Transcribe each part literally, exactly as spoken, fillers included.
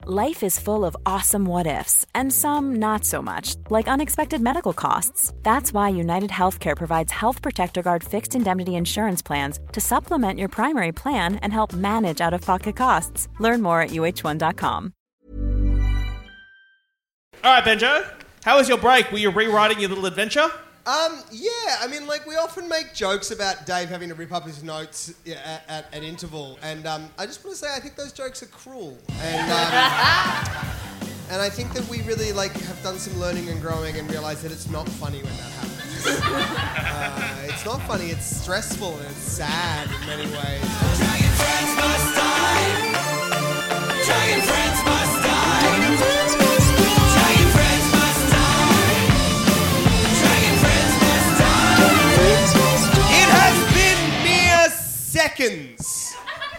Life is full of awesome what-ifs, and some not so much, like unexpected medical costs. That's why United Healthcare provides Health Protector Guard fixed indemnity insurance plans to supplement your primary plan and help manage out-of-pocket costs. Learn more at U H one dot com. All right, Benjo, how was your break? Were you rewriting your little adventure? Um, yeah, I mean, like, we often make jokes about Dave having to rip up his notes at, at an interval, and um, I just want to say I think those jokes are cruel. And, um, and I think that we really, like, have done some learning and growing and realised that it's not funny when that happens. uh, it's not funny, it's stressful and it's sad in many ways. Dragon friends must die. Dragon friends must die. Seconds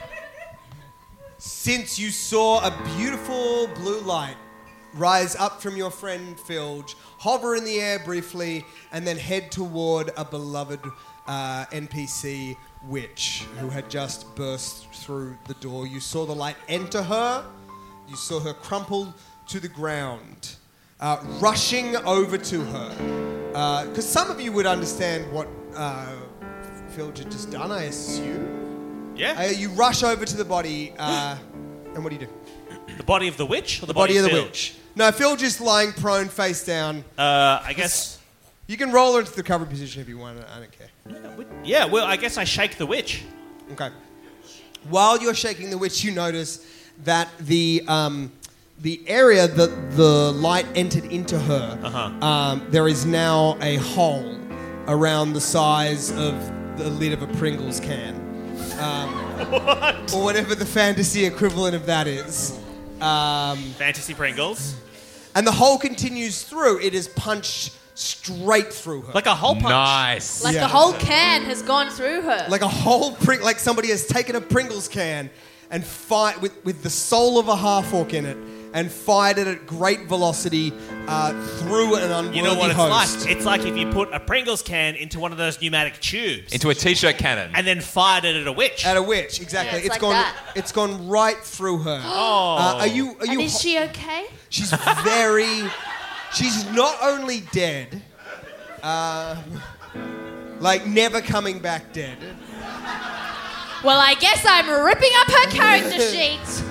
since you saw a beautiful blue light rise up from your friend Filge, hover in the air briefly, and then head toward a beloved uh, N P C witch who had just burst through the door. You saw the light enter her. You saw her crumple to the ground, uh, rushing over to her. Because uh, some of you would understand what uh, Filge had just done, I assume. Yeah. Uh, you rush over to the body, uh, and what do you do? The body of the witch or the, The body, of the Filge? witch. No, Filge is lying prone, face down. Uh, I guess... You can roll her into the cover position if you want. I don't care. Yeah, well, I guess I shake the witch. Okay. While you're shaking the witch, you notice that the um, the area that the light entered into her, Uh-huh. um, there is now a hole around the size of the lid of a Pringles can. Um, What? Or whatever the fantasy equivalent of that is. Um, Fantasy Pringles. and the hole continues through. It is punched straight through her. Like a hole punch. Nice. Like Yeah. the whole can has gone through her. Like a whole pring, like somebody has taken a Pringles can and fired with, with the soul of a half-orc in it and fired it at great velocity uh, through an unworthy You know what it's host. like? It's like if you put a Pringles can into one of those pneumatic tubes Into a t-shirt cannon. and then fired it at a witch. At a witch, exactly. Yeah, it's like gone. that. It's gone right through her. Oh. Uh, are you? Are and you? is she okay? She's very. She's not only dead, um, like never coming back dead. Well, I guess I'm ripping up her character sheet.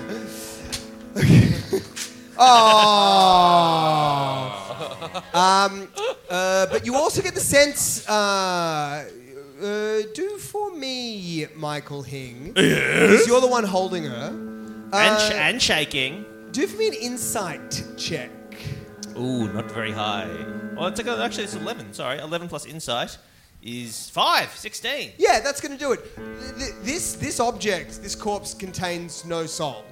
Oh. um, uh, but you also get the sense. Uh, uh, do for me, Michael Hing. Because you're the one holding her. and, Uh, sh- and shaking. do for me an insight check. Ooh, not very high. Well, it's like a, actually it's eleven. Sorry, eleven plus insight is five. Sixteen. Yeah, that's going to do it. Th- th- This this object, this corpse, contains no soul.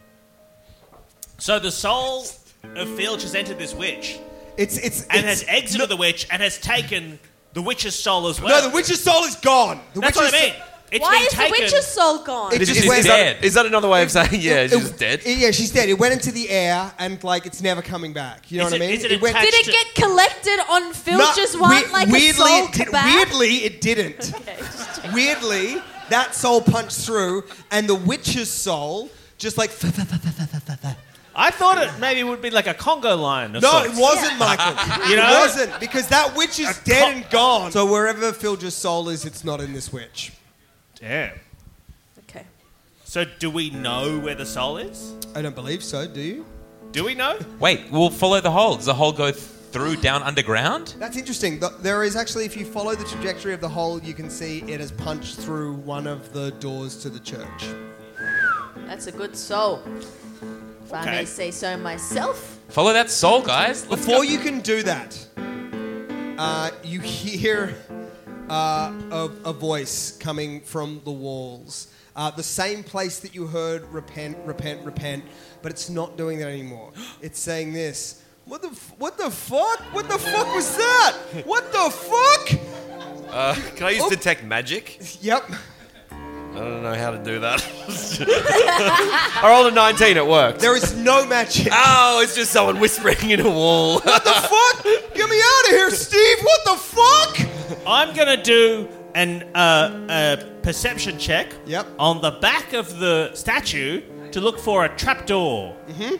So the soul of Filge has entered this witch It's it's and it's, has exited no, the witch and has taken the witch's soul as well. No, the witch's soul is gone. The That's what I witch's mean. It's Why been is taken. the witch's soul gone? It Is, just is, went- is that, is that another way of saying, yeah, It- she's it- dead? it- yeah, she's dead. It went into the air and like it's never coming back. You know Is what it- I mean? is it went, attached- Did it get collected on No, Filch's one we- like weirdly, a soul it did, kebab? weirdly, it didn't. Okay, just checking. Weirdly, that soul punched through, and the witch's soul just like. I thought it maybe would be like a Congo lion. Of No, sorts. it wasn't, Michael. You know? It wasn't, because that witch is dead and gone. So wherever Filge's soul is, it's not in this witch. Damn. Okay. So do we know where the soul is? I don't believe so, do you? Do we know? Wait, we'll follow the hole. Does the hole go th- through down underground? That's interesting. Th- There is actually, if you follow the trajectory of the hole, you can see it has punched through one of the doors to the church. That's a good soul. If I Okay. may say so myself. Follow that soul, guys. Let's Before go. you can do that, uh, you hear uh, a, a voice coming from the walls. Uh, the same place that you heard repent, repent, repent, but it's not doing that anymore. It's saying this. What the, f- what the fuck? What the fuck was that? What the fuck? Uh, can I use Oh. detect magic? Yep. I don't know how to do that. I rolled a nineteen, it worked. There is no magic. Oh, it's just someone whispering in a wall. What the fuck? Get me out of here, Steve! What the fuck? I'm gonna do an uh, a perception check. Yep. On the back of the statue, to look for a trapdoor. Mm-hmm.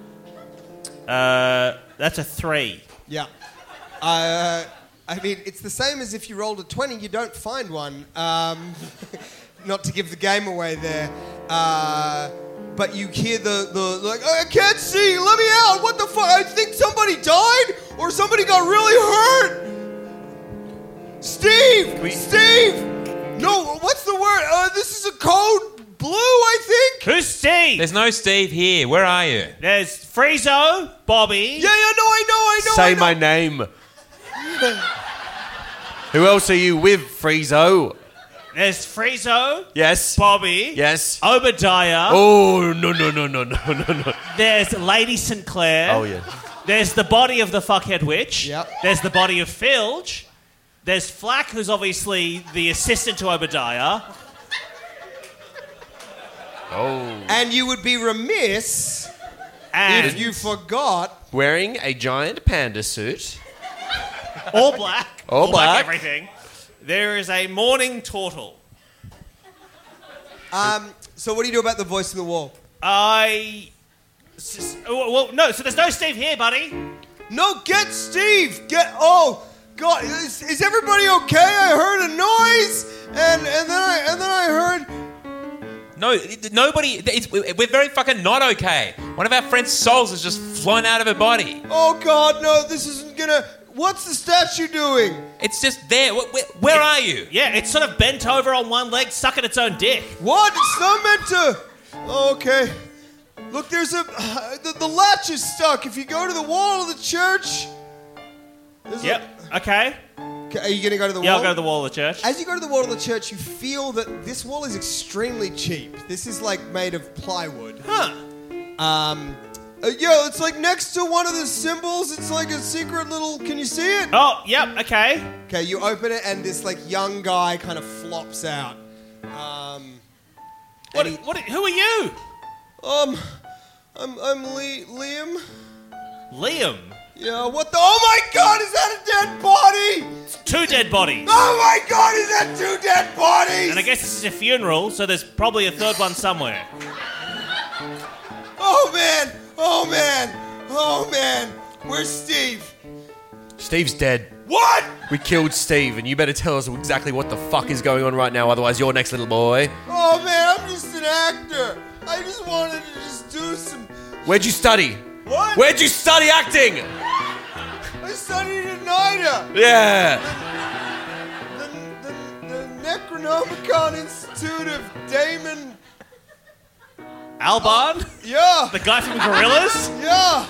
Uh, that's a three. Yeah. Uh, I mean, it's the same as if you rolled a twenty, you don't find one. Um, not to give the game away there. Uh, but you hear the, the like, I can't see, let me out, what the fuck? I think somebody died or somebody got really hurt. Steve! We- Steve! No, what's the word? Uh, this is a code blue, I think? Who's Steve? There's no Steve here. Where are you? There's Friezo, Bobby. Yeah, yeah, no, I know, I know, Say I know. my name. Who else are you with, Friezo? There's Friezo, Yes. Bobby. Yes. Obadiah. Oh, no, no, no, no, no, no, no. There's Lady Sinclair. Oh, yeah. There's the body of the fuckhead witch. Yep. There's the body of Filge. There's Flack, who's obviously the assistant to Obadiah. Oh. And you would be remiss And if you forgot. Wearing a giant panda suit. all black. All black. everything. There is a mourning turtle. Um, so what do you do about the voice in the wall? I... s- oh, well, no, so there's no Steve here, buddy. No, get Steve. Get. Oh God, is, is everybody okay? I heard a noise, and and then I and then I heard. No, it- nobody. It's, we're very fucking not okay. One of our friend's souls has just flown out of her body. Oh God, no! This isn't gonna. What's the statue doing? It's just there. Where, where, where are you? Yeah, it's sort of bent over on one leg, sucking its own dick. What? It's not meant to. Oh, okay. Look, there's a uh, the, the latch is stuck. If you go to the wall of the church. there's a- Yep, okay. Okay, are you gonna go to the Yeah, wall? I'll go to the wall of the church. As you go to the wall of the church, you feel that this wall is extremely cheap. This is like made of plywood. Huh. Um, uh, yeah, it's like next to one of the symbols. It's like a secret little. Can you see it? Oh, yep, okay. Okay, you open it, and this like young guy kind of flops out. Um, What, and he- what, who are you? um, I'm I'm Lee, Liam. Liam. Yeah. What the? Oh my God! Is that a dead body? Two dead bodies. Oh my God! Is that two dead bodies? And I guess this is a funeral, so there's probably a third one somewhere. Oh man! Oh man! Oh man! Where's Steve? Steve's dead. What? We killed Steve, and you better tell us exactly what the fuck is going on right now, otherwise you're next, little boy. Oh man, I'm just an actor. I just wanted to just do some. Where'd you study? What? Where'd you study acting? I studied at NIDA, Yeah. the, the, the Necronomicon Institute of Damon. Alban? Yeah, The guy from Gorillas? yeah.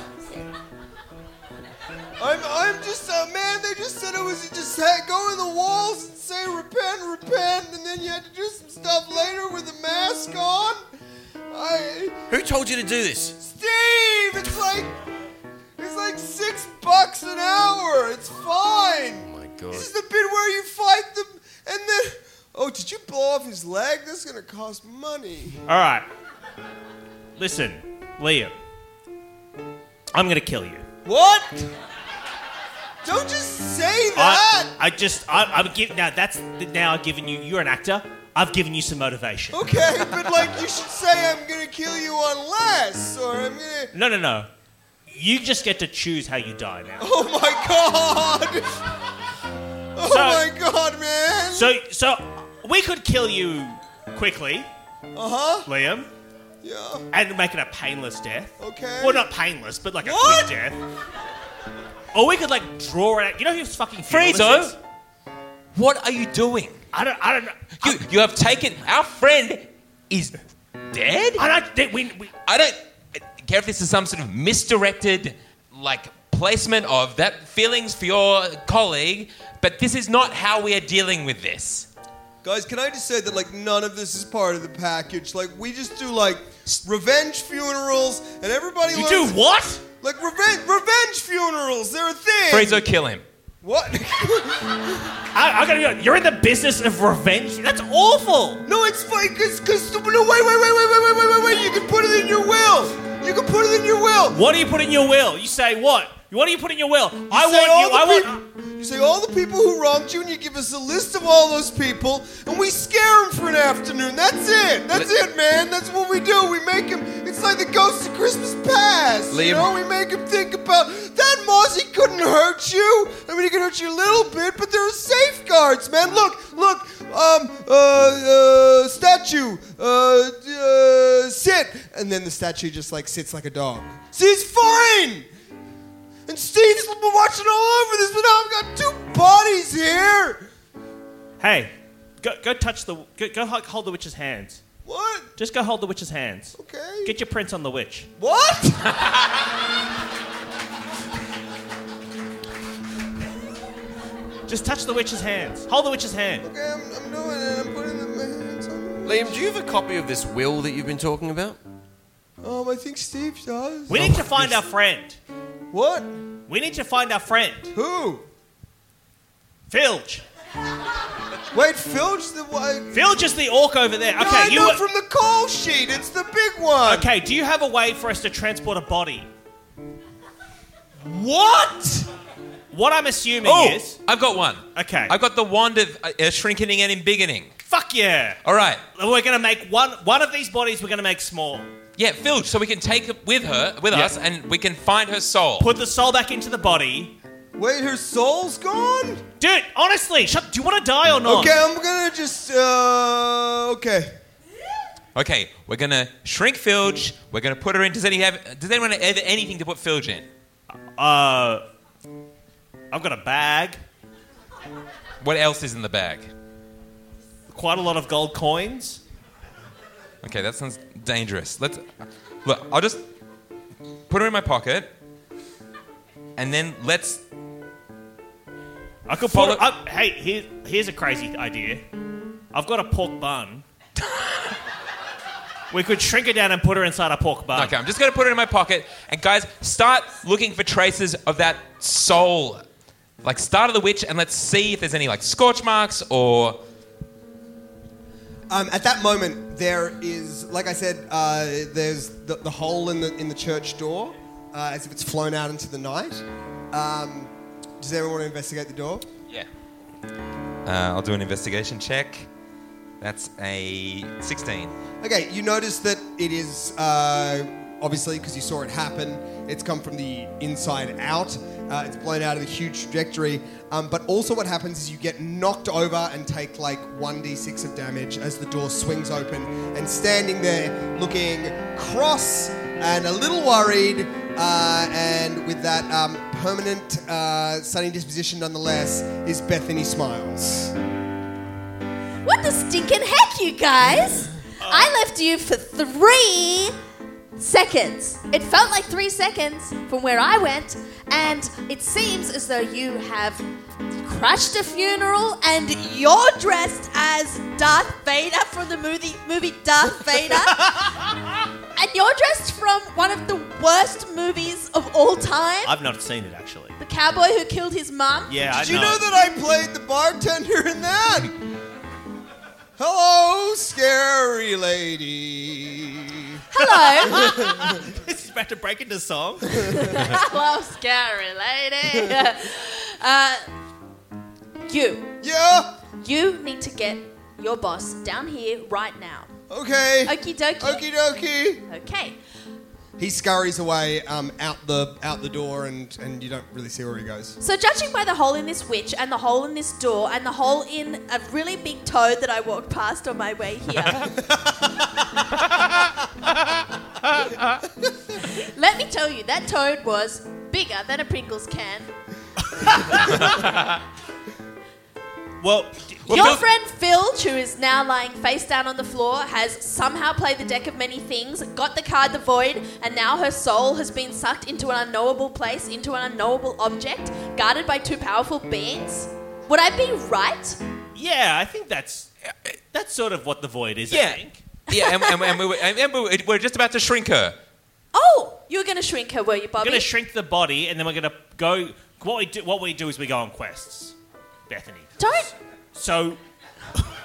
I'm, I'm just a man. They just said it was just ha- go in the walls and say repent, repent, and then you had to do some stuff later with the mask on. I. Who told you to do this? Steve, it's like it's like six bucks an hour. It's fine. Oh my God. This is the bit where you fight them, and then oh, did you blow off his leg? That's gonna cost money. All right. Listen, Liam. I'm going to kill you. What? Don't just say that. I, I just, I, I'm giving, now that's, now I've given you, you're an actor. I've given you some motivation. Okay, but like you should say I'm gonna kill you unless, or I'm gonna. No, no, no. You just get to choose how you die now. Oh my God! Oh So- my God, man! So, so we could kill you quickly, Uh huh. Liam, Yeah. and make it a painless death. Okay. Well, not painless, but like a What? quick death. Or we could like draw it out. You know who's fucking funeral this Friezo, is? what are you doing? I don't. I don't know. You you have taken our friend is dead. I don't think we. we I don't care if this is some sort of misdirected, like, placement of that feelings for your colleague, but this is not how we are dealing with this. Guys, can I just say that like none of this is part of the package? Like we just do like revenge funerals, and everybody you learns, do what? like revenge revenge funerals. They're a thing. Friezo, kill him. What? I, I gotta go. You're in the business of revenge. That's awful. No, it's fine. Cause, cause no, wait, wait, wait, wait, wait, wait, wait, wait, wait. You can put it in your will. You can put it in your will. What do you put in your will? You say what? What do you put in your will? I You say want all you. the I want. peop- You say all the people who wronged you, and you give us a list of all those people, and we scare them for an afternoon. That's it. That's it, man. That's what we do. We make him. It's like the ghost of Christmas past. You Liam. know, we make him think about that. Mozzie couldn't hurt you. I mean, he could hurt you a little bit, but there are safeguards, man. Look, look. Um, uh, uh, statue. Uh, uh, sit. And then the statue just like sits like a dog. See, it's fine. And Steve's been watching all over this, but now I've got two bodies here. Hey, go go touch the. Go, go ho- hold the witch's hands. What? Just go hold the witch's hands. Okay. Get your prints on the witch. What? Just touch the witch's hands. Hold the witch's hand. Okay, I'm, I'm doing it. I'm putting the hands on. Liam, do you have a copy of this will that you've been talking about? Um, I think Steve does. We need to find our friend. What? We need to find our friend. Who? Filge. Wait, Filge the what? Filge is the orc over there. No, Okay, I you. know were- from the call sheet. It's the big one. Okay, do you have a way for us to transport a body? What? What I'm assuming Oh, is. I've got one. Okay. I've got the wand of uh, uh, shrinking and embiggening. Fuck yeah. All right. We're gonna make one. One of these bodies. We're gonna make small. Yeah, Filge, so we can take it with her, with Yeah. us, and we can find her soul. Put the soul back into the body. Wait, her soul's gone? Dude, honestly, shut, do you want to die or not? Okay, I'm gonna just. Uh, okay. Okay, we're gonna shrink Filge. We're gonna put her in. Does any have? Does anyone have anything to put Filge in? Uh, I've got a bag. What else is in the bag? Quite a lot of gold coins. Okay, that sounds dangerous. Let's look. I'll just put her in my pocket, and then let's. I could Follow- put. I, hey, here, here's a crazy idea. I've got a pork bun. We could shrink her down and put her inside a pork bun. Okay, I'm just gonna put her in my pocket, and guys, start looking for traces of that soul. Like, start of the witch, and let's see if there's any like scorch marks or. Um, at that moment, there is, like I said, uh, there's the, the hole in the in the church door, uh, as if it's flown out into the night. Um, does everyone want to investigate the door? Yeah. Uh, I'll do an investigation check. That's a sixteen. Okay, you notice that it is, uh, obviously, because you saw it happen, it's come from the inside out. Uh, it's blown out of a huge trajectory. Um, but also what happens is you get knocked over and take like one d six of damage as the door swings open. And standing there looking cross and a little worried, uh, and with that um, permanent uh, sunny disposition nonetheless, is Bethany Smiles. What the stinking heck, you guys? I left you for three seconds. It felt like three seconds from where I went, and it seems as though you have crashed a funeral and you're dressed as Darth Vader from the movie, movie Darth Vader. And you're dressed from one of the worst movies of all time. I've not seen it actually. The cowboy who killed his mum. Yeah, I Did you know that I played the bartender in that? Hello, scary lady. Hello. This is about to break into song. Hello, scary lady. Uh, you. Yeah? You need to get your boss down here right now. Okay. Okie dokie. Okie dokie. Okay. He scurries away um, out the out the door, and, and you don't really see where he goes. So judging by the hole in this witch and the hole in this door and the hole in a really big toad that I walked past on my way here. Let me tell you, that toad was bigger than a Pringles can. Well, Your Phil- friend Filge, who is now lying face down on the floor, has somehow played the deck of many things, got the card the Void, and now her soul has been sucked into an unknowable place, into an unknowable object, guarded by two powerful beings. Would I be right? yeah, I think that's that's sort of what the void is. I Yeah. think. Yeah, and, and, and, we were, and, and we were, we're just about to shrink her. Oh, you were going to shrink her, were you, We're Bobby? going to shrink the body, and then we're going to go. What we do, what we do is we go on quests, Bethany. Don't. So,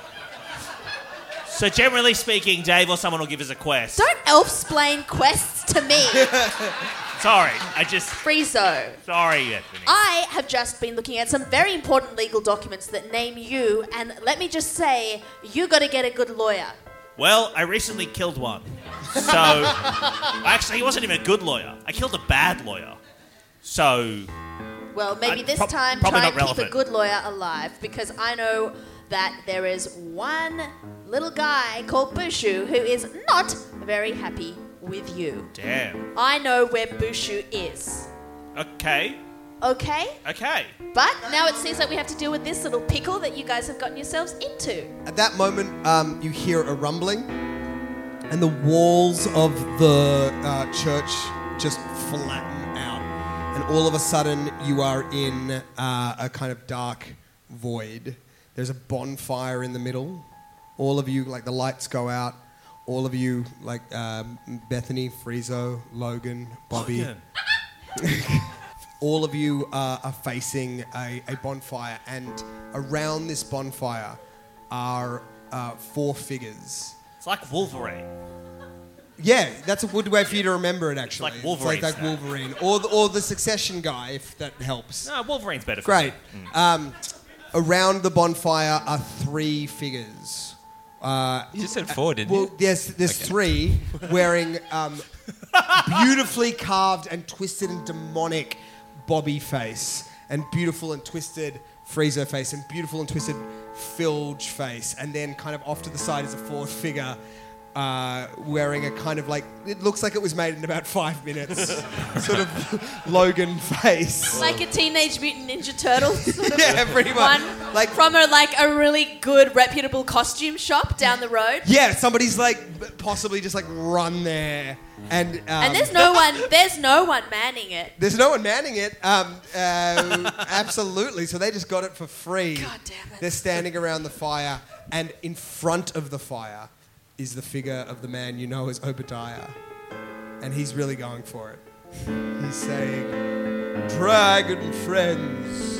so generally speaking, Dave or someone will give us a quest. Don't elf-splain quests to me. Sorry, I just... Friezo. Sorry, Anthony. I have just been looking at some very important legal documents that name you, and let me just say, you got to get a good lawyer. Well, I recently killed one. So... Actually, he wasn't even a good lawyer. I killed a bad lawyer. So... Well, maybe Uh, this prob- time probably try not and keep a relevant. good lawyer alive, because I know that there is one little guy called Bushu who is not very happy with you. Damn. I know where Bushu is. Okay. Okay? Okay. But now it seems like we have to deal with this little pickle that you guys have gotten yourselves into. At that moment, um, you hear a rumbling, and the walls of the uh, church just flatten out. And all of a sudden, you are in uh, a kind of dark void. There's a bonfire in the middle. All of you, like the lights go out. All of you, like um, Bethany, Friezo, Logan, Bobby. All of you uh, are facing a, a bonfire, and around this bonfire are uh, four figures. It's like Wolverine. Yeah, that's a good way for you to remember it, actually. It's like Wolverine It's like, like snap. Wolverine. Or the, or the Succession guy, if that helps. No, Wolverine's better for Great. me. Um, around the bonfire are three figures. Uh, You just said four, didn't well, you? yes, there's three wearing um, beautifully carved and twisted and demonic Bobby face, and beautiful and twisted Friezo face, and beautiful and twisted Filge face, and then kind of off to the side is a fourth figure. Uh, wearing a kind of like, it looks like it was made in about five minutes, sort of Logan face. Like a Teenage Mutant Ninja Turtle sort of Yeah, pretty much. one. Like- from a like a really good reputable costume shop down the road. Yeah, somebody's like possibly just like run there, and um, And there's no one there's no one manning it. there's no one manning it. Um, uh, absolutely, so they just got it for free. God damn it. They're standing around the fire, and in front of the fire is the figure of the man you know as Obadiah, and he's really going for it. He's saying, "Dragon friends,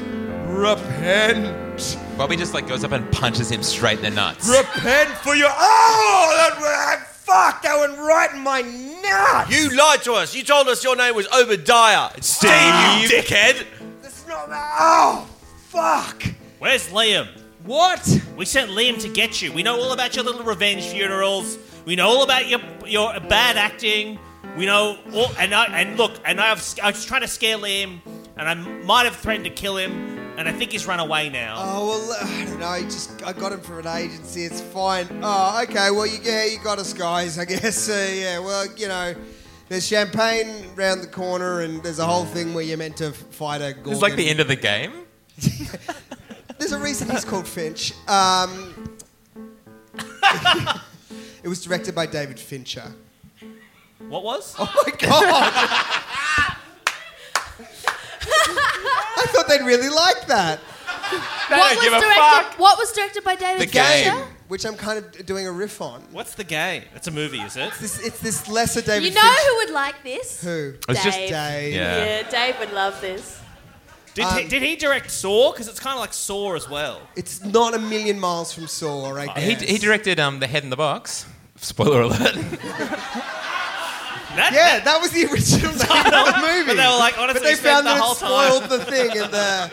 repent." Bobby just like goes up and punches him straight in the nuts. Repent for your... Oh, that went... Fuck, that went right in my nuts! You lied to us. You told us your name was Obadiah. Steve, you dickhead. That's not... Oh, fuck! Where's Liam? What? We sent Liam to get you. We know all about your little revenge funerals. We know all about your your bad acting. We know all... And, I, and look, and I've, I was trying to scare Liam, and I might have threatened to kill him, and I think he's run away now. Oh, well, I don't know. Just I got him from an agency. It's fine. Oh, okay. Well, you, yeah, you got us, guys. I guess. Uh, yeah. Well, you know, there's champagne round the corner, and there's a whole thing where you're meant to fight a Gorgon. It's like the end of the game. There's a reason he's called Finch. Um, it was directed by David Fincher. What was? Oh my god! I thought they'd really like that. They What don't was give a directed fuck. what was directed by David The game. Fincher? Which I'm kind of doing a riff on. What's the game? It's a movie, is it? This, it's this lesser David You know Fincher. who would like this? Who? It's just Dave. Dave. Yeah. Yeah, Dave would love this. Did, Um, he, did he direct Saw? Because it's kind of like Saw as well. It's not a million miles from Saw, right Uh, He, there. he directed um, The Head in the Box. Spoiler alert. That, Yeah, that was the original name of the movie. But they were like, honestly, But they spent found the that whole it spoiled time. the thing, and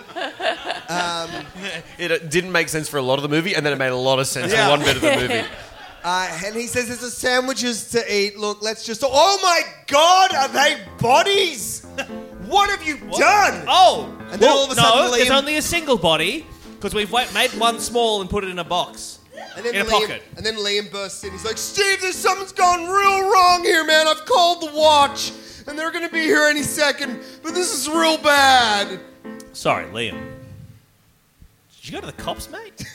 the It uh, didn't make sense for a lot of the movie, and then it made a lot of sense Yeah. for one bit of the movie. uh, and he says there's a sandwiches to eat. Look, let's just. Oh my God, are they bodies? What have you done? Oh! And then well, all of a no, sudden there's Liam- only a single body, because we've wa- made one small and put it in a box. And then in a Liam, pocket. And then Liam bursts in. He's like, Steve, there's something's gone real wrong here, man. I've called the watch, and they're going to be here any second, but this is real bad. Sorry, Liam. Did you go to the cops, mate? Did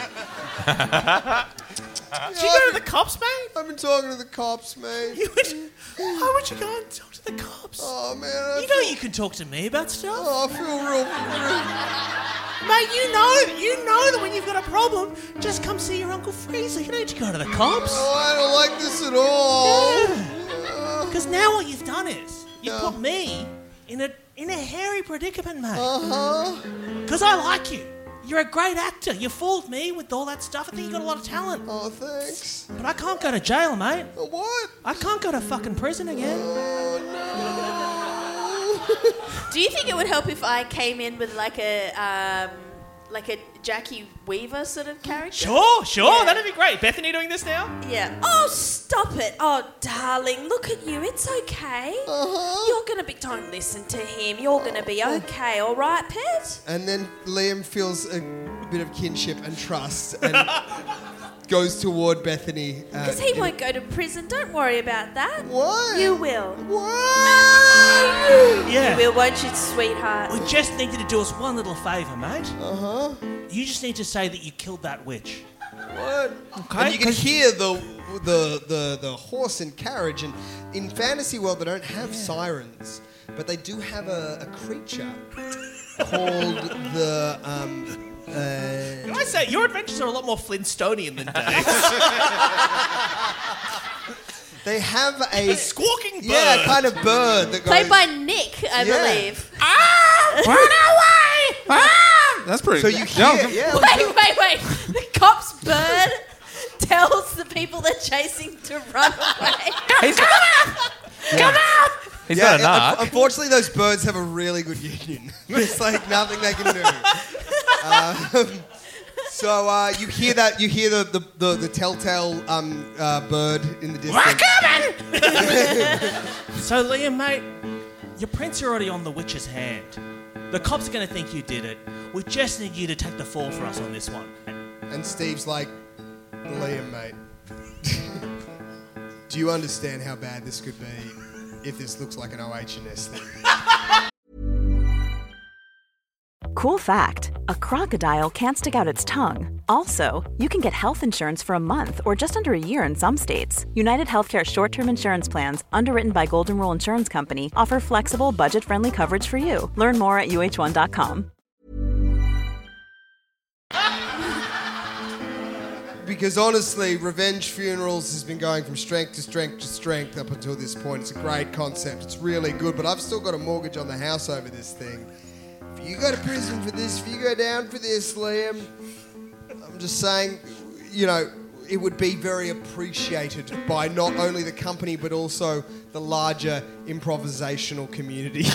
you go to the cops, mate? I've been talking to the cops, mate. You would, why would you go and talk to the cops? Oh, man. I You know you can talk to me about stuff. Oh, I feel real... Mate, you know, you know that when you've got a problem, just come see your Uncle Freezer. You don't need to go to the cops. Oh, I don't like this at all. Because now what you've done is, you've Yeah. put me in a in a hairy predicament, mate. Uh-huh. Because I like you. You're a great actor. You fooled me with all that stuff. I think you got a lot of talent. Oh, thanks. But I can't go to jail, mate. What? I can't go to fucking prison again. Do you think it would help if I came in with like a um, like a Jackie Weaver sort of character? Sure, sure. Yeah. That'd be great. Bethany doing this now? Yeah. Oh, stop it. Oh, darling, look at you. It's okay. Uh-huh. You're going to be... Don't listen to him. You're going to be okay, all right, pet? And then Liam feels a bit of kinship and trust and goes toward Bethany. Because he won't go to prison. Don't worry about that. What? You will. What? Yeah. You will, won't you, sweetheart? We just need you to do us one little favour, mate. Uh-huh. You just need to say that you killed that witch. What? Okay. And you can hear the, the the the horse and carriage. And in fantasy world, they don't have sirens, but they do have a, a creature called the. Um, uh, Can I say, your adventures are a lot more Flintstonian than Dave's. they have a A squawking bird. yeah kind of bird that goes. Played by Nick, I Yeah. believe. Run away! Ah! That's pretty So you hear, Yeah, yeah. Wait, wait, wait. The cop's bird tells the people they're chasing to run away. He's come out! Come out! He's Yeah, not a un- narc. unfortunately, those birds have a really good union. There's like nothing they can do. Um, so uh, you hear that? You hear the the, the, the telltale um, uh, bird in the distance. We're coming! So, Liam, mate, your prints are already on the witch's hand. The cops are going to think you did it. We just need you to take the fall for us on this one. And Steve's like, Liam, mate, do you understand how bad this could be if this looks like an O H and S thing? Cool fact, a crocodile can't stick out its tongue. Also, you can get health insurance for a month or just under a year in some states. United Healthcare short-term insurance plans, underwritten by Golden Rule Insurance Company, offer flexible, budget-friendly coverage for you. Learn more at U H one dot com. Because honestly, Revenge Funerals has been going from strength to strength to strength up until this point. It's a great concept. It's really good, but I've still got a mortgage on the house over this thing. If you go to prison for this, if you go down for this, Liam, I'm just saying, you know, it would be very appreciated by not only the company, but also the larger improvisational community.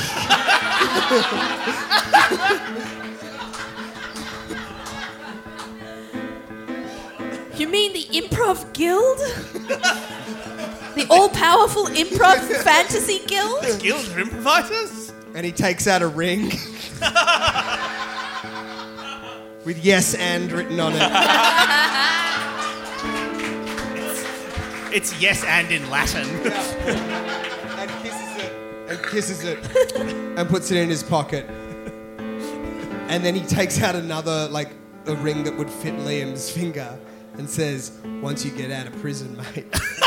You mean the Improv Guild? The all-powerful Improv Fantasy Guild? Guild of Improvisers? And he takes out a ring with yes and written on it. It's yes and in Latin. And kisses it. And kisses it. And puts it in his pocket. And then he takes out another, like, a ring that would fit Liam's finger and says, once you get out of prison, mate,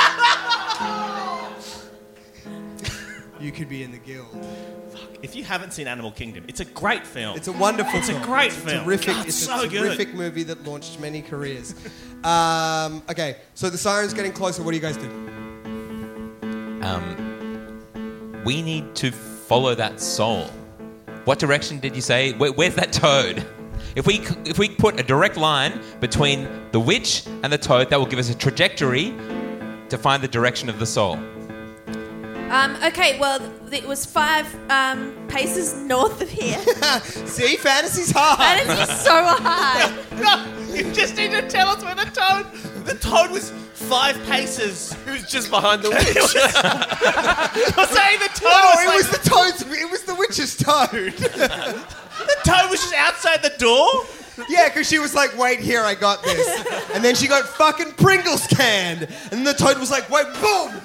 you could be in the guild. If you haven't seen Animal Kingdom, it's a great film. It's a wonderful It's a film. great It's film. Terrific. God, it's so a good. terrific movie that launched many careers. um, okay, so the siren's getting closer. What do you guys do? Um, we need to follow that soul. What direction did you say? Where, where's that toad? If we c- if we put a direct line between the witch and the toad, that will give us a trajectory to find the direction of the soul. Um, okay, well, it was five um, paces north of here. See, fantasy's hard. That is so high. No, you just need to tell us where the toad... The toad was five paces. He was just behind the witch. You're saying the toad No, was it like- was the toad's. It was the witch's toad. The toad was just outside the door? Yeah, because she was like, wait here, I got this. And then she got fucking Pringles canned. And the toad was like, wait, boom.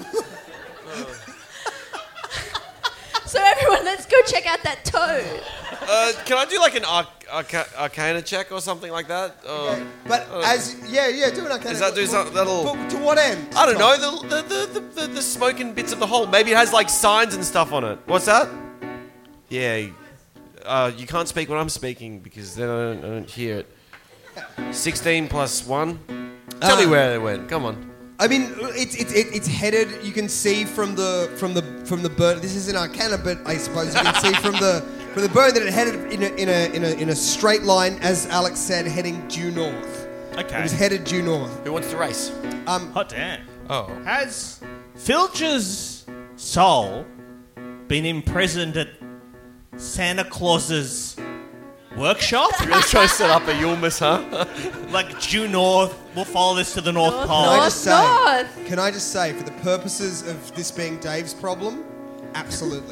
So everyone, let's go check out that toad. Uh, can I do like an arc- arca- arcana check or something like that? Uh, But as, yeah, yeah, do an arcana. Does that do something that'll- But to what end? I don't know, the, the, the, the, the, the smoking bits of the hole. Maybe it has like signs and stuff on it. What's that? Yeah. Uh, you can't speak when I'm speaking because then I don't, I don't hear it. sixteen plus one. Tell me Uh, where they went. Come on. I mean, it's it's it, it's headed. You can see from the from the from the bird. This isn't arcana, but I suppose you can see from the for the bone that it headed in a, in a in a in a straight line, as Alex said, heading due north. Okay. It was headed due north. Who wants to race? Hot damn. Oh. Has Filch's soul been imprisoned at Santa Claus's workshop? You're really trying to set up a Yulmus, huh? Like due north, we'll follow this to the North North, Pole. Can I North, just say? north. Can I just say, for the purposes of this being Dave's problem, absolutely.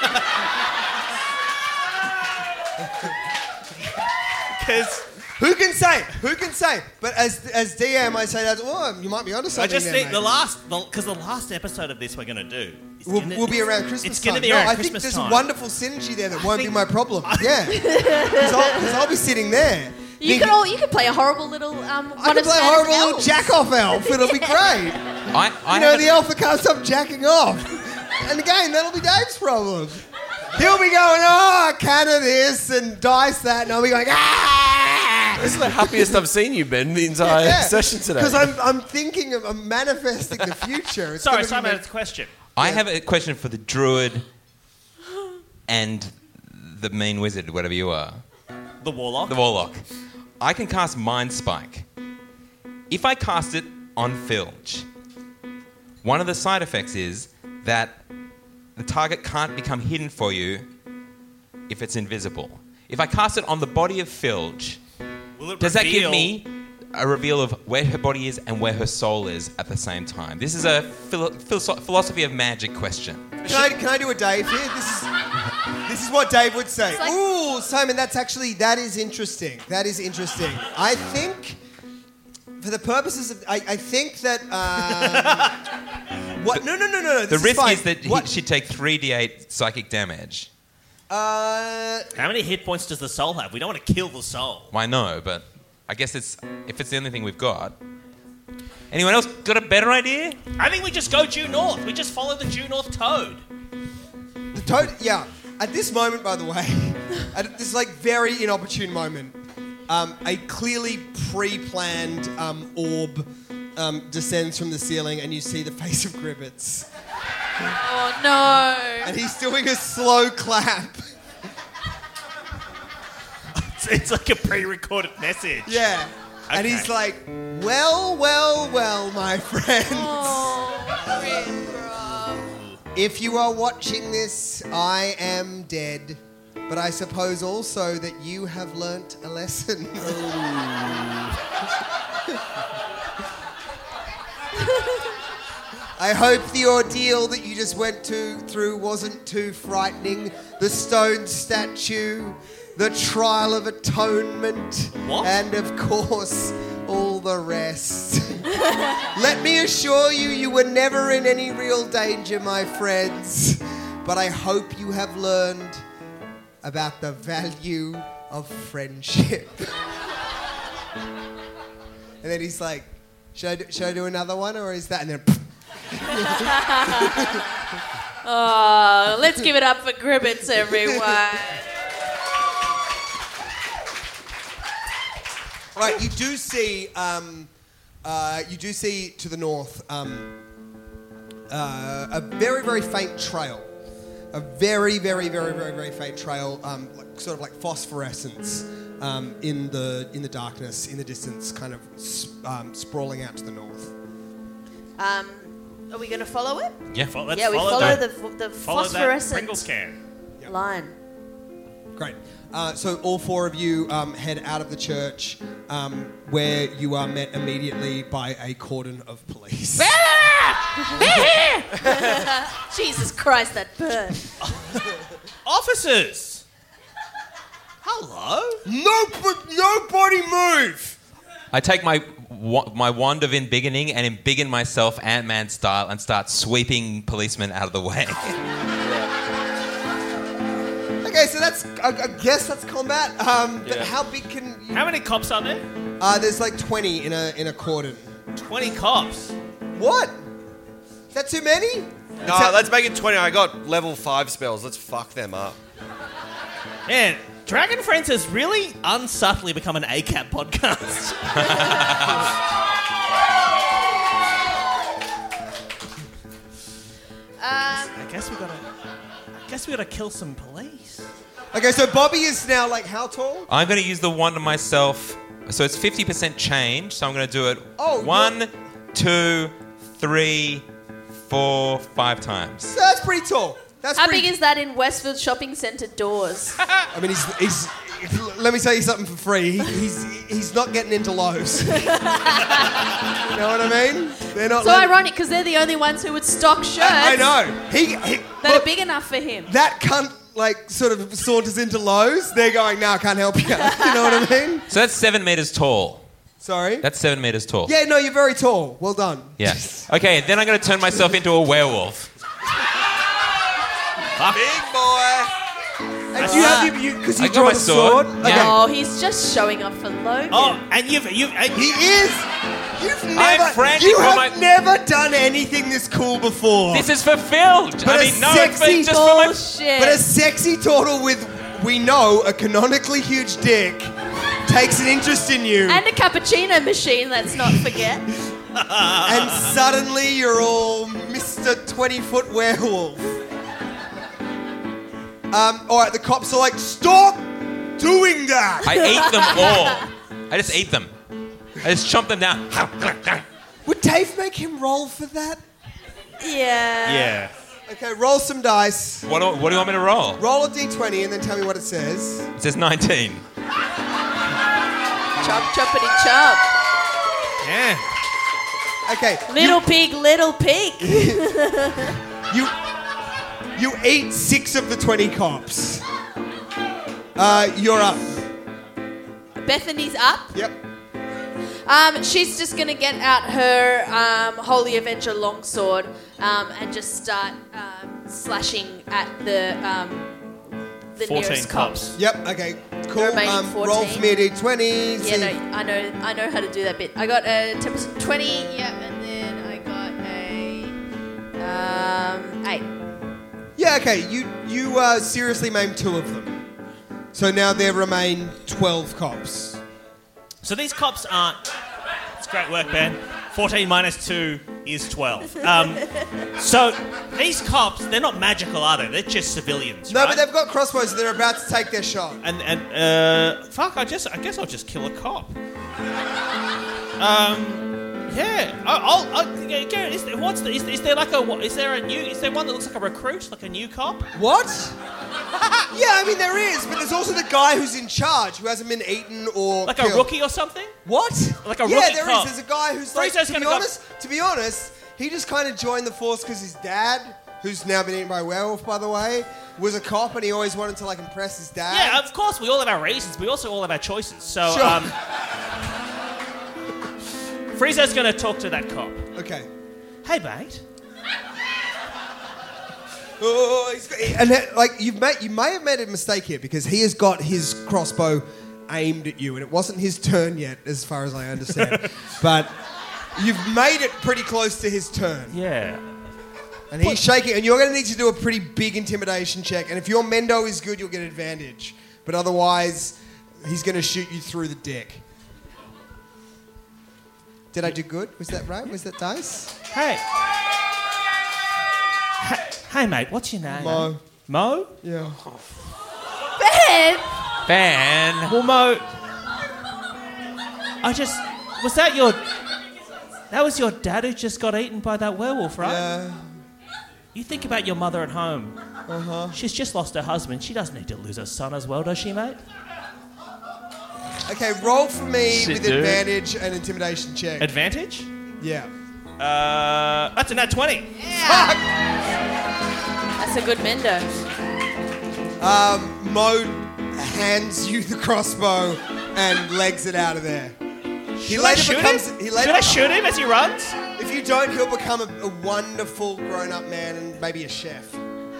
Because Who can say? Who can say? But as as D M, I say that. Oh, you might be onto I something. just there, think mate. the last, because the, the last episode of this we're going to do is will, gonna, will be around Christmas It's going to time. be no, around I Christmas think there's time. a wonderful synergy there that won't be think- my problem. Yeah, because I'll, I'll be sitting there. You thinking, could all you could play a horrible little um. I could play a horrible little jack-off elf. It'll be great. I, I You know, haven't- the elf that can't stop jacking off. And again, that'll be Dave's problem. He'll be going, oh, can of this and dice that, and I'll be going, ah! This is the happiest I've seen you, Ben, the entire session today. Because I'm, I'm thinking of, I'm manifesting the future. It's Sorry, gonna be Simon, my- it's a question. I have a question for the druid and the mean wizard, whatever you are. The Warlock. The warlock. I can cast Mind Spike. If I cast it on Filch, one of the side effects is that the target can't become hidden for you if it's invisible. If I cast it on the body of Filch, Will it does that give reveal- me a reveal of where her body is and where her soul is at the same time? This is a philo- philosoph- philosophy of magic question. Can I, can I do a Dave here? This is this is what Dave would say. like- Ooh, Simon, that's actually, that is interesting. That is interesting. I think, for the purposes of, I, I think that, um, what, no, no, no, no, no. The this risk fine. is that he, What- she'd take three d eight psychic damage. Uh, How many hit points does the soul have? We don't want to kill the soul. Well, I know, but I guess it's if it's the only thing we've got. Anyone else got a better idea? I think we just go due north. We just follow the due north toad. the toad, yeah. At this moment, by the way, at this like very inopportune moment, um, a clearly pre-planned um, orb um, descends from the ceiling, and you see the face of Gribbets, Oh no! and he's doing a slow clap. It's, it's like a pre-recorded message. Yeah. And Okay. he's like, well, well, well, my friends. If you are watching this, I am dead. But I suppose also that you have learnt a lesson. I hope the ordeal that you just went to through wasn't too frightening. The stone statue, the trial of atonement, What? and of course, all the rest. Let me assure you, you were never in any real danger, my friends. But I hope you have learned about the value of friendship. And then he's like, should I do, should I do another one, or is that? And then. Oh, let's give it up for Gribbets, everyone. Right, you do see, um, uh, you do see to the north um, uh, a very, very faint trail. A very, very, very, very, very faint trail, um, like, sort of like phosphorescence um, in the in the darkness, in the distance, kind of sp- um, sprawling out to the north. Um, are we going to follow it? Yeah. Fo- let's yeah, we follow, follow that, the the follow that phosphorescent Pringles can. line. Great. Uh, so all four of you um, head out of the church, um, where you are met immediately by a cordon of police. Jesus Christ, that bird. Officers! Hello? Nobody, nobody move! I take my wa- my wand of embiggening and embiggen myself Ant-Man style and start sweeping policemen out of the way. Okay, so that's, I, I guess that's combat. Um, but Yeah. how big can you... How many cops are there? Uh, there's like twenty in a in a cordon. twenty cops. What? Is that too many? No, let's make it twenty. I got level five spells. Let's fuck them up. Man, Dragon Friends has really unsubtly become an A C A P podcast. Um, I guess we gotta. I guess we gotta kill some police. Okay, so Bobby is now like how tall? I'm going to use the one to myself. So it's fifty percent change. So I'm going to do it Oh, one, two, three, four, five times. So that's pretty tall. That's How pretty big is that in Westfield Shopping Centre doors? I mean, he's, he's. Let me tell you something for free. He, he's he's not getting into Lowe's. You know what I mean? They're not. So letting- ironic because they're the only ones who would stock shirts I, I know. He, he that look, are big enough for him. that cunt like sort of saunters into Lowe's. They're going, no, I can't help you. You know what I mean? So that's seven meters tall. Sorry. That's seven meters tall. Yeah, no, you're very tall. Well done. Yeah. Okay, then I'm going to turn myself into a werewolf. Big boy. And you have you because you, I got draw my the sword. sword. Yeah. Okay. Oh, he's just showing off for Logan. Oh, and you've you've and He is. You've I'm never. frantic You for have my- never done anything this cool before. This is fulfilled. But I a mean, no, it's for, sexy just for my... Bullshit. But a sexy turtle with, we know, a canonically huge dick takes an interest in you, And a cappuccino machine, let's not forget. and suddenly you're all Mister twenty-foot werewolf. Um, all right, the cops are like, stop doing that. I ate them all. I just ate them. I just chomped them down. Would Dave make him roll for that? Yeah. yeah. Okay, roll some dice. What do, what do you want me to roll? Roll a d twenty and then tell me what it says. It says nineteen. Chop, choppity chop. Yeah. Okay, Little pig, little pig. you you eat six of the twenty cops. Uh, you're up. Bethany's up. Yep. Um, she's just gonna get out her um, Holy Avenger longsword um, and just start um, slashing at the um, the fourteen nearest cops. cops. Yep. Okay. Cool. remaining Um, roll fourteen. for me a d twenty. Yeah, no, I know, I know how to do that bit. I got a ten percent twenty. Yeah, and then I got a um, eight. Yeah. Okay. You you uh, seriously maimed two of them. So now there remain twelve cops. So these cops aren't. It's great work, Ben. fourteen minus two is twelve. Um, so these cops, they're not magical, are they? They're just civilians. No, right? but they've got crossbows and they're about to take their shot. And and uh, fuck, I just I guess I'll just kill a cop. Um, yeah. I- I'll. I'll yeah, Garrett, is there, what's the, is, is there like a what- is there a new is there one that looks like a recruit, like a new cop? What? Yeah, I mean there is, but there's also the guy who's in charge who hasn't been eaten or Like killed. a rookie or something? What? Like a yeah, rookie there cop. is. There's a guy who's like. Friezo's To gonna be go- honest, to be honest, he just kind of joined the force because his dad, who's now been eaten by a werewolf, by the way, was a cop, and he always wanted to like impress his dad. Yeah, of course. We all have our reasons. We also all have our choices. So, Sure. um, Friezo's going to talk to that cop. Okay. Hey, mate. Oh, he's got, and that- like you've made, you may have made a mistake here because he has got his crossbow aimed at you, and it wasn't his turn yet, as far as I understand. But you've made it pretty close to his turn, Yeah. and he's shaking. And you're going to need to do a pretty big intimidation check. And if your Mendo is good, you'll get advantage. But otherwise, he's going to shoot you through the dick. Did I do good? Was that right? Was that dice? Hey. Hey, hey, mate. What's your name? Mo. Mo? Yeah. Ben! Ben. Well, Mo. I just. Was that your. That was your dad who just got eaten by that werewolf, right? Yeah. You think about your mother at home. Uh huh. She's just lost her husband. She doesn't need to lose her son as well, does she, mate? Okay, roll for me Shit, with dude. advantage and intimidation check. Advantage? Yeah. Uh, that's a nat twenty. That's a good mendo. Um, Mo hands you the crossbow and legs it out of there. He Should I later shoot becomes. him? He later, Should I shoot him as he runs? If you don't, he'll become a, a wonderful grown-up man and maybe a chef.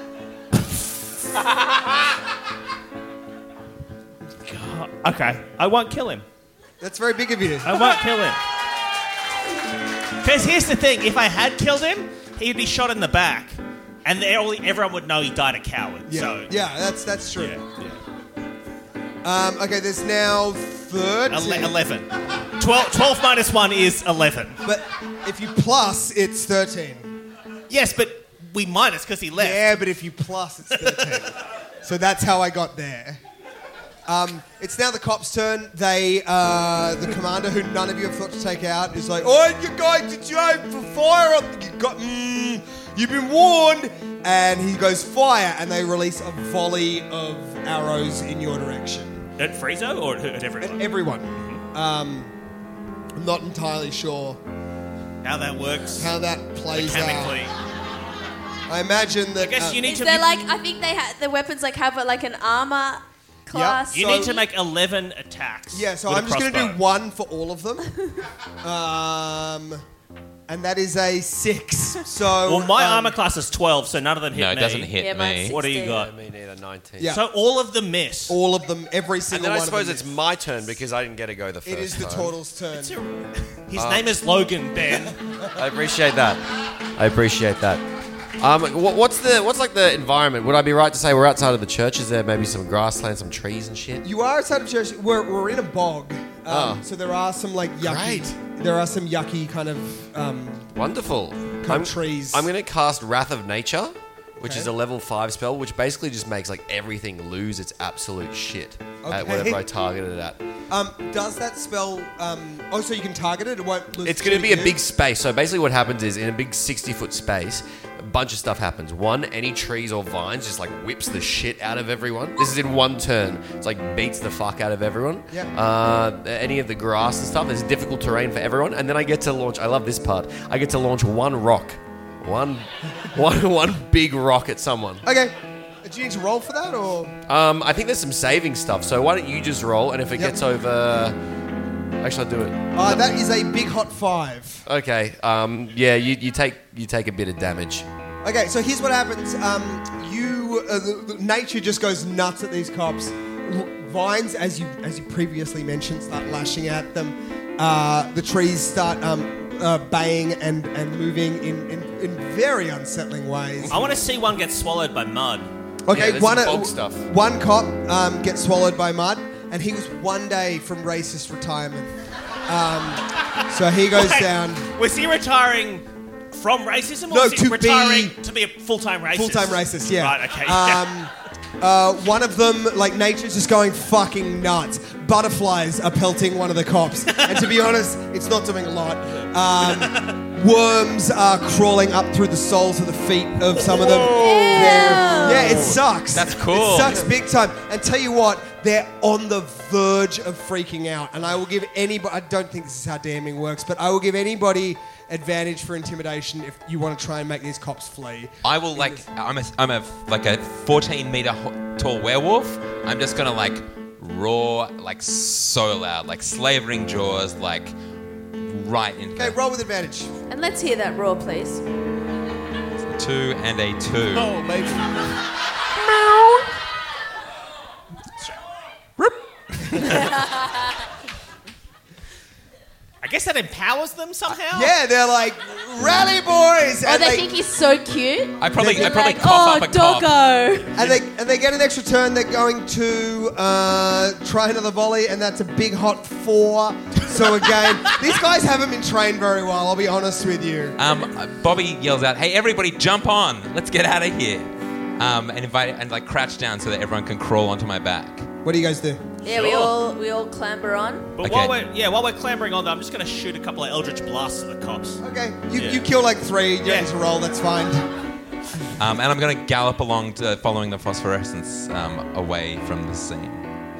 Okay, I won't kill him. That's very big of you. I won't kill him. Because here's the thing: if I had killed him, he'd be shot in the back, and they all- everyone would know he died a coward. Yeah, So yeah, that's that's true. yeah, yeah. Um, okay, there's now thirteen. Ele- eleven. twelve, twelve minus one is eleven. But if you plus, it's thirteen. Yes, but we minus because he left. Yeah, but if you plus, it's thirteen. So that's how I got there. Um, it's now the cops' turn. They, uh, the commander, who none of you have thought to take out, is like, "Oh, you guys, did you aim for fire? On you got, mm, you've been warned." And he goes, "Fire!" And they release a volley of arrows in your direction. At Friezo or at everyone? At everyone. Um, I'm not entirely sure How that works how that plays mechanically. out. I imagine that. I guess uh, you need Is to. there you, like I think they ha- the weapons like have a, like an armor class. you so- need to make eleven attacks. Yeah, so with a I'm just going to crossbow. do one for all of them. um, and that is a six. So. Well, my um, armor class is twelve, so none of them hit No, it me. doesn't hit Yeah, mine's me. What do you sixteen. got? Me neither, nineteen. Yeah. So all of them miss. All of them, every And single then I one suppose of it's them. my turn because I didn't get to go the first It is the time. turtle's turn. His name is Logan, Ben. I appreciate that. I appreciate that. Um, wha- what's the what's like the environment? Would I be right to say we're outside of the church? Is there maybe some grassland, some trees and shit? You are outside of church. We're, we're in a bog. Um, Oh. So there are some like yucky. Great. There are some yucky kind of. Um, Wonderful. Kind of trees. I'm going to cast Wrath of Nature, which Okay. is a level five spell, which basically just makes like everything lose its absolute shit at Okay. whatever I target it at. um, does that spell? Um, oh, so you can target it. It won't. Lose It's going to be a you? big space. So basically, what happens is in a big sixty foot space, a bunch of stuff happens. One, any trees or vines just like whips the shit out of everyone. This is in one turn. It's like beats the fuck out of everyone. Yeah. Uh, any of the grass and stuff. There's difficult terrain for everyone. And then I get to launch. I love this part. I get to launch one rock, one, one, one big rock at someone. Okay. Do you need to roll for that or? Um, I think there's some saving stuff. So why don't you just roll? And if it Yep. gets over, actually, I'll do it. Uh, that is a big hot five. Okay. Um, yeah. You, you take you take a bit of damage. Okay, so here's what happens. Um, you, uh, the, the nature just goes nuts at these cops. L- Vines, as you as you previously mentioned, start lashing at them. Uh, the trees start um, uh, baying and, and moving in, in, in very unsettling ways. I want to see one get swallowed by mud. Yeah, Okay, there's one some uh, bog stuff. one cop um, gets swallowed by mud, and he was one day from racist retirement. Um, so he goes Wait, down. Was he retiring from racism, or No, was he to retiring be- to be a full-time racist? Full-time racist, yeah. Right. Okay. Um, uh, one of them, like, nature's just going fucking nuts. Butterflies are pelting one of the cops. And to be honest, it's not doing a lot. Um, worms are crawling up through the soles of the feet of some of them. They're- Yeah, it sucks. That's cool. It sucks big time. And tell you what, they're on the verge of freaking out. And I will give anybody, I don't think this is how damning works, but I will give anybody advantage for intimidation if you want to try and make these cops flee. I will like. I'm a. I'm a like a fourteen meter ho- tall werewolf. I'm just gonna like roar like so loud, like slavering jaws, like right in. Okay, roll with advantage. And let's hear that roar, please. Two and a two. Oh, maybe. I guess that empowers them somehow. Yeah, they're like, rally boys! Oh, And they they, think he's so cute. I probably. I They're probably Like, cough oh, up a cop. doggo. and they and they get an extra turn. They're going to uh, try another volley, and that's a big hot four. So again, these guys haven't been trained very well. I'll be honest with you. Um, Bobby yells out, "Hey, everybody, jump on! Let's get out of here!" Um, and invite and like crouch down so that everyone can crawl onto my back. What do you guys do? Yeah, we Sure. all we all clamber on. But Okay. while we're yeah, while we're clambering on, I'm just going to shoot a couple of eldritch blasts at the cops. Okay, you, Yeah. you kill like three. You don't Yeah. need to roll. That's fine. Um, and I'm going to gallop along, to, following the phosphorescence um, away from the scene.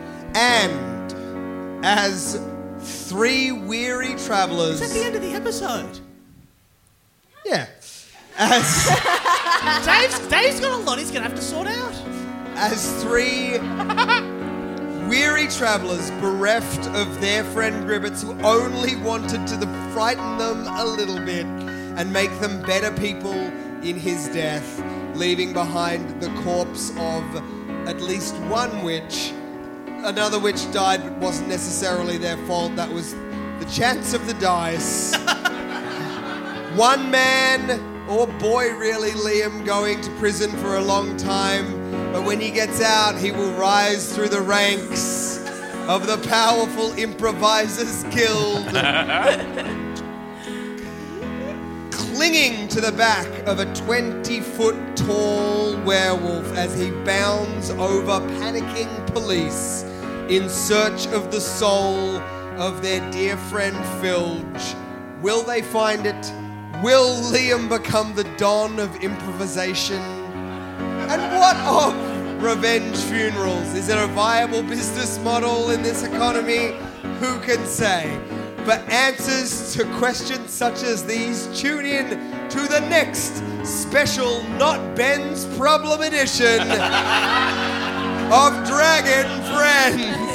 And as three weary travelers, It's at the end of the episode. yeah, as Dave's Dave's got a lot he's going to have to sort out. as three weary travelers bereft of their friend Gribbets, who only wanted to frighten them a little bit and make them better people in his death, leaving behind the corpse of at least one witch. Another witch died, but wasn't necessarily their fault. That was the chance of the dice. One man, or boy really, Liam, going to prison for a long time. But when he gets out, he will rise through the ranks of the powerful Improvisers Guild. clinging to the back of a twenty-foot tall werewolf as he bounds over panicking police in search of the soul of their dear friend Filge. Will they find it? Will Liam become the Don of improvisation? And what of revenge funerals? Is it a viable business model in this economy? Who can say? For answers to questions such as these, tune in to the next special Not Ben's Problem edition of Dragon Friends.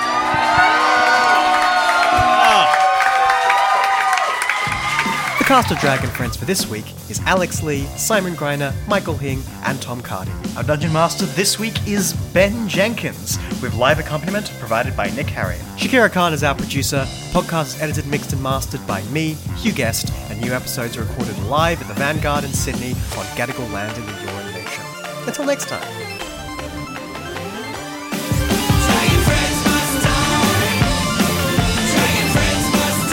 The cast of Dragon Friends for this week is Alex Lee, Simon Greiner, Michael Hing, and Tom Cardy. Our Dungeon Master this week is Ben Jenkins, with live accompaniment provided by Nick Harriet. Shakira Khan is our producer. The podcast is edited, mixed, and mastered by me, Hugh Guest, and new episodes are recorded live at the Vanguard in Sydney on Gadigal land in the Eora Nation. Until next time. Dragon friends must die. Dragon friends must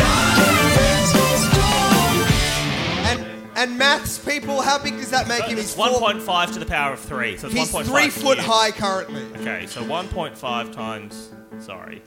die. And and maths people, how big does that make him? He's It's four- one point five to the power of three. So it's He's one point five three foot cubed. high currently. Okay, so one point five times. Sorry.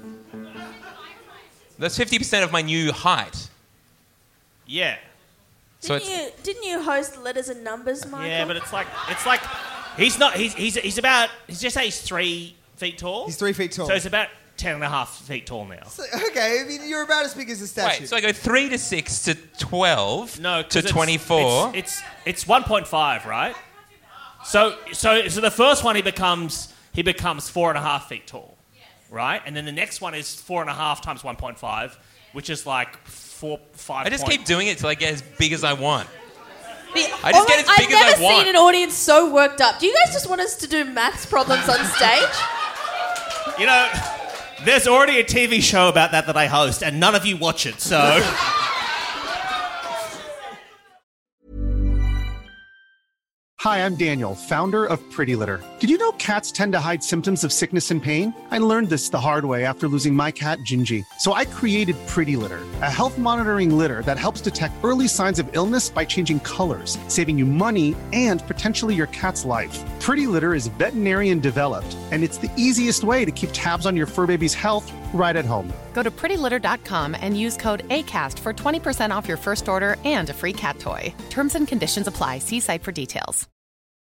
That's fifty percent of my new height. Yeah. So Didn't it's you didn't you host Letters and Numbers, Michael? Yeah, but it's like it's like he's not he's he's he's about he's just say he's three feet tall. He's three feet tall. So he's about ten and a half feet tall now. So- okay, I mean, you're about as big as a statue. wait. So I go three to six to twelve No, 'cause to it's- twenty-four. It's it's, it's one point five, right? So so so the first one he becomes he becomes four and a half feet tall, right? And then the next one is four and a half times one point five, which is like four five. I just point- keep doing it till I get as big as I want. The- I just oh, get as I've big as I never want. seen an audience so worked up. Do you guys just want us to do maths problems on stage? You know, there's already a T V show about that that I host, and none of you watch it, so. Hi, I'm Daniel, founder of Pretty Litter. Did you know cats tend to hide symptoms of sickness and pain? I learned this the hard way after losing my cat, Gingy. So I created Pretty Litter, a health monitoring litter that helps detect early signs of illness by changing colors, saving you money and potentially your cat's life. Pretty Litter is veterinarian developed, and it's the easiest way to keep tabs on your fur baby's health right at home. Go to pretty litter dot com and use code ACAST for twenty percent off your first order and a free cat toy. Terms and conditions apply. See site for details.